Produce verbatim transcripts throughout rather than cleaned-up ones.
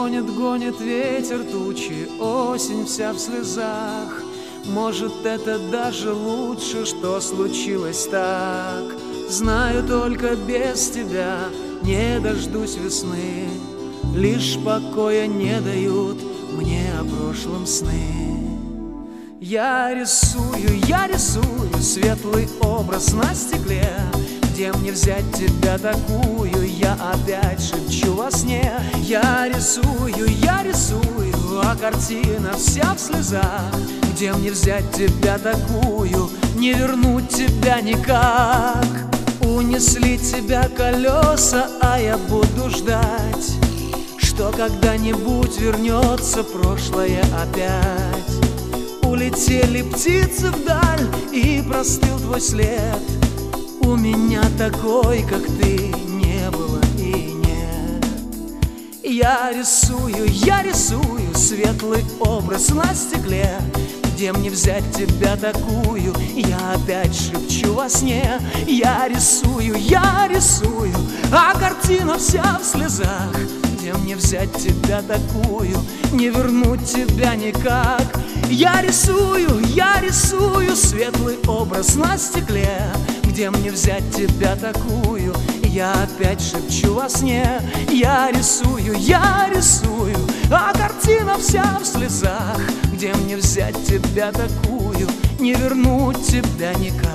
Гонит, гонит ветер тучи, осень вся в слезах. Может, это даже лучше, что случилось так. Знаю, только без тебя не дождусь весны. Лишь покоя не дают мне о прошлом сны. Я рисую, я рисую светлый образ на стекле. Где мне взять тебя такую, я опять шепчу во сне. Я рисую, я рисую, а картина вся в слезах. Где мне взять тебя такую, не вернуть тебя никак. Унесли тебя колеса, а я буду ждать, что когда-нибудь вернется прошлое опять. Улетели птицы вдаль, и простыл твой след. У меня такой, как ты, не было и нет. Я рисую, я рисую светлый образ на стекле. Где мне взять тебя такую, я опять шепчу во сне. Я рисую, я рисую, а картина вся в слезах. Где мне взять тебя такую, не вернуть тебя никак. Я рисую, я рисую светлый образ на стекле. Где мне взять тебя такую, я опять шепчу во сне. Я рисую, я рисую, а картина вся в слезах. Где мне взять тебя такую, не вернуть тебя никак.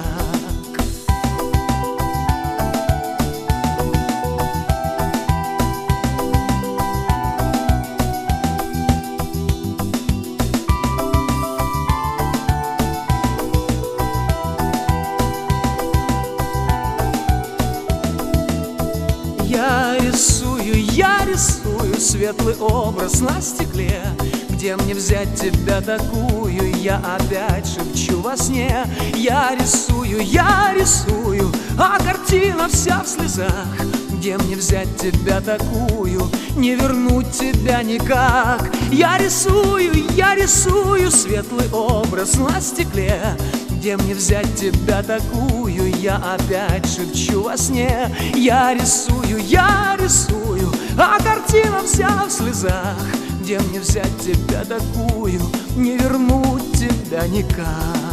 Я рисую, я рисую светлый образ на стекле. Где мне взять тебя такую, я опять шепчу во сне. Я рисую, я рисую, а картина вся в слезах. Где мне взять тебя такую, не вернуть тебя никак. Я рисую, я рисую светлый образ на стекле. Где мне взять тебя такую, я опять шепчу во сне. Я рисую, я рисую, а картина вся в слезах. Где мне взять тебя такую, не вернуть тебя никак.